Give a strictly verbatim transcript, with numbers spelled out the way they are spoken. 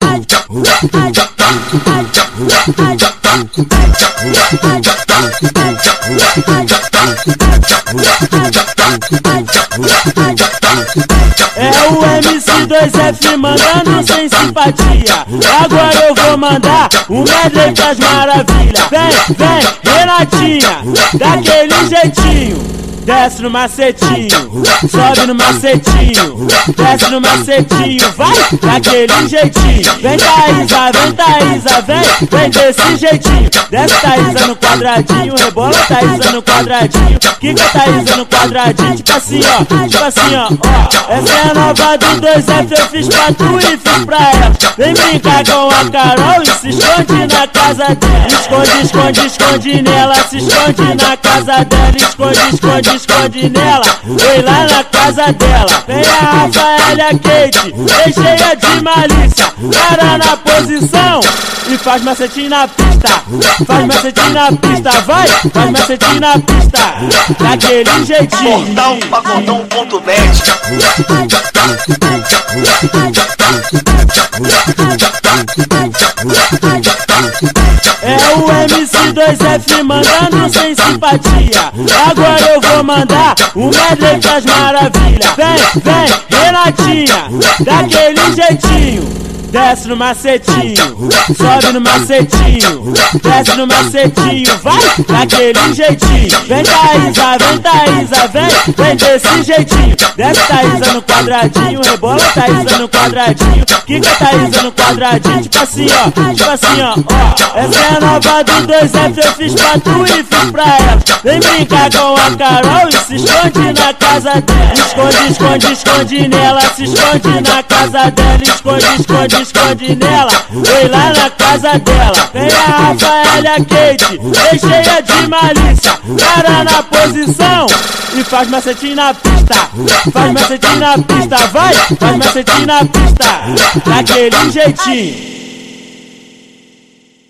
É o M C dois F mandando sem simpatia. Agora eu vou mandar um medley das maravilhas. Vem, vem, Renatinha, daquele jeitinho. Desce no macetinho, sobe no macetinho, desce no macetinho, vai daquele jeitinho. Vem Thaísa, vem Thaísa, vem, vem desse jeitinho. Desce Thaísa no quadradinho, rebola Thaísa no quadradinho, quica Thaísa no quadradinho, tipo assim ó, tipo assim ó, ó. Essa é a nova do dois F, eu fiz pra tu e fiz pra ela. Vem brincar com a Carol e se esconde na casa dela. Esconde, esconde, esconde nela, se esconde na casa dela. Esconde, esconde, esconde nela, foi lá na casa dela. Vem a Rafaela e a Kate, vem cheia de malícia. Para na posição e faz macetinho na pista. Faz macetinho na pista, vai, faz macetinho na pista. Daquele jeitinho. Portal Pagodão ponto net. É o M C dois F mandando sem simpatia. Agora eu vou mandar um medley das maravilhas. Vem, vem, Renatinha, daquele jeitinho. Desce no macetinho, sobe no macetinho, desce no macetinho, vai daquele jeitinho. Vem Thaísa, vem Thaísa, vem, vem desse jeitinho. Desce Thaísa no quadradinho, rebola Thaísa no quadradinho, quica Thaísa no quadradinho, tipo assim ó, tipo assim ó, ó. Essa é a nova do dois F, eu fiz pra tu e fiz pra ela. Vem brincar com a Carol e se esconde na casa dela. Esconde, esconde, esconde nela, se esconde na casa dela. Esconde, esconde, esconde nela, foi lá na casa dela. Vem a Rafaela e a Kate, vem cheia de malícia. Para na posição e faz macetinho na pista. Faz macetinho na pista, vai, faz macetinho na pista. Daquele jeitinho.